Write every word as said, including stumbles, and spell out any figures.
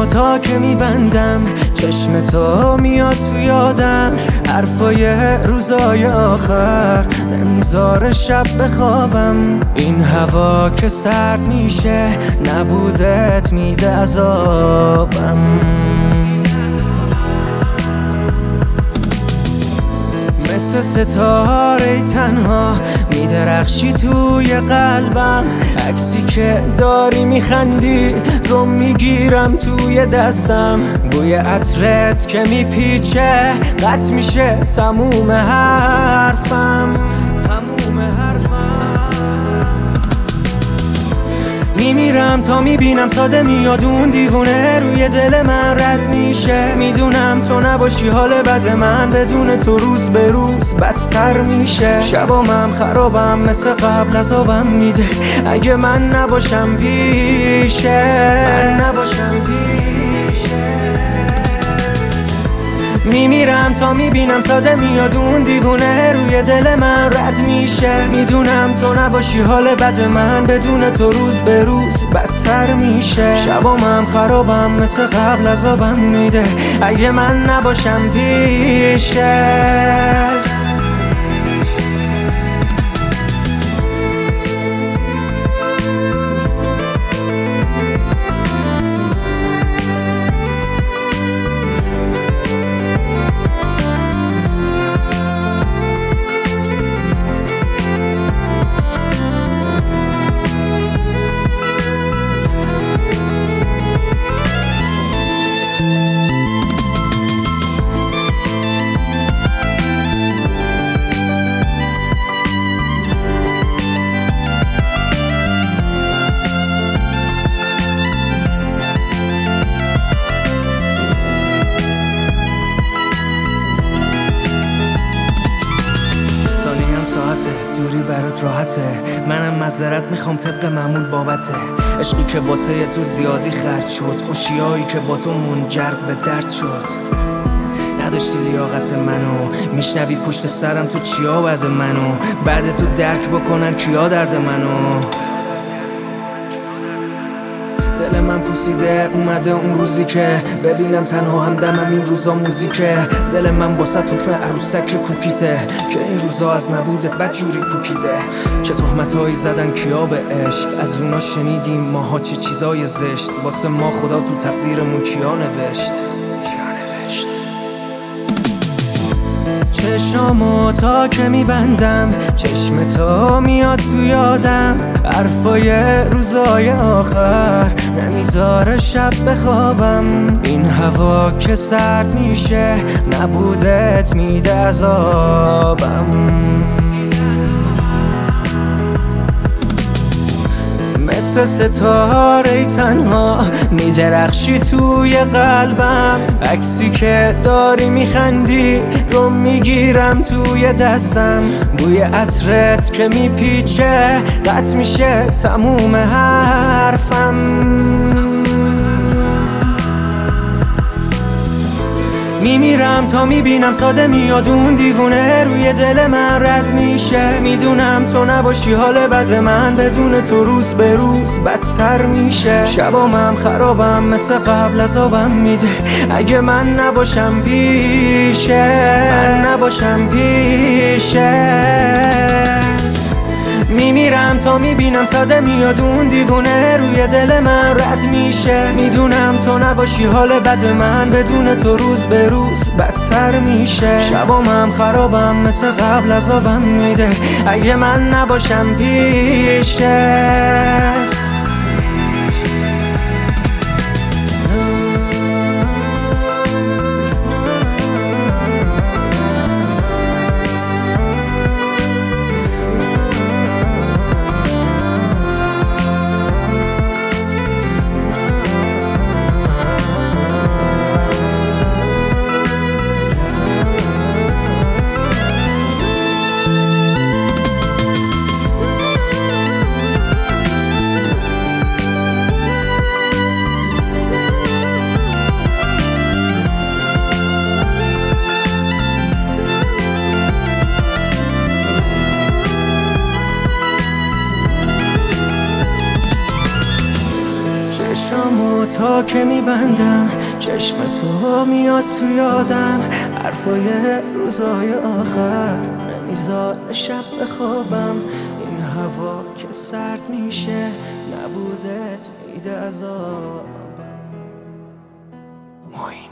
تا که میبندم چشم تو میاد تو یادم، حرفای روزای آخر نمیذاره شب بخوابم. این هوا که سرد میشه نبودت میده عذابم. مثل ستاره تنها میدرخشی توی قلبم، عکسی که داری میخندی رو میگیرم توی دستم. بوی عطرت که میپیچه قطع میشه تموم حرفم، تموم حرفم. میمیرم تا میبینم ساده میاد اون دیوونه روی دل من رد میشه. میدونم تو نباشی حال بد من بدون تو روز به روز بدتر میشه. شبامم خرابم مثل قبل عذابم میده اگه من نباشم پیشه، من نباشم پیشه. میمیرم تا میبینم ساده میاد اون دیوونه روی دل من رد میشه. میدونم تو نباشی حال بد من بدون تو روز به روز بدتر میشه. شبامم خرابم مثل قبل عذابم میده اگه من نباشم پیشت. دوری برات راحته، منم معذرت میخوام طبق معمول بابته. عشقی که واسه تو زیادی خرج شد، خوشیایی که با تو منجر به درد شد. نداشتی لیاقت منو، میشنوی پشت سرم تو چیا بعد منو. بعد تو درک بکنن کیا درد منو. دل من پوسیده اومده اون روزی که ببینم تنها همدمم این روزا موزیکه. دل من باسه توفه عروسک کوکیته که این روزا از نبودت بدجوری پوکیده. که تهمتایی زدن کیا به عشق، از اونا شنیدیم ماها چه چیزای زشت. واسه ما خدا تو تقدیرمون چیا نوشت، چیا نوشت. چشامو تا که میبندم چشم تو میاد تو یادم، حرفای روزای آخر نمیذاره شب بخوابم. این هوا که سرد میشه نبودت میده عذابم. مثل ستاره تنها میدرخشی توی قلبم، عکسی که داری میخندی رو میگیرم توی دستم. بوی عطرت که میپیچه قطع میشه تموم حرفم. میمیرم تا میبینم ساده میاد اون دیوونه روی دل من رد میشه. میدونم تو نباشی حال بد من بدون تو روز به روز بدتر میشه. شبامم خرابم مثل قبل عذابم میده اگه من نباشم پیشه، من نباشم پیشه. میمیرم تا میبینم ساده میاد اون دیوونه روی دل من رد میشه. میدونم تو نباشی حال بد من بدون تو روز به روز بدتر میشه. شبامم خرابم مثل قبل عذابم میده اگه من نباشم پیشت. و تا که میبندم چشم تو میاد تو یادم، حرفای روزای آخر نمیذاره شب بخوابم. این هوا که سرد میشه نبودت میده عذابم.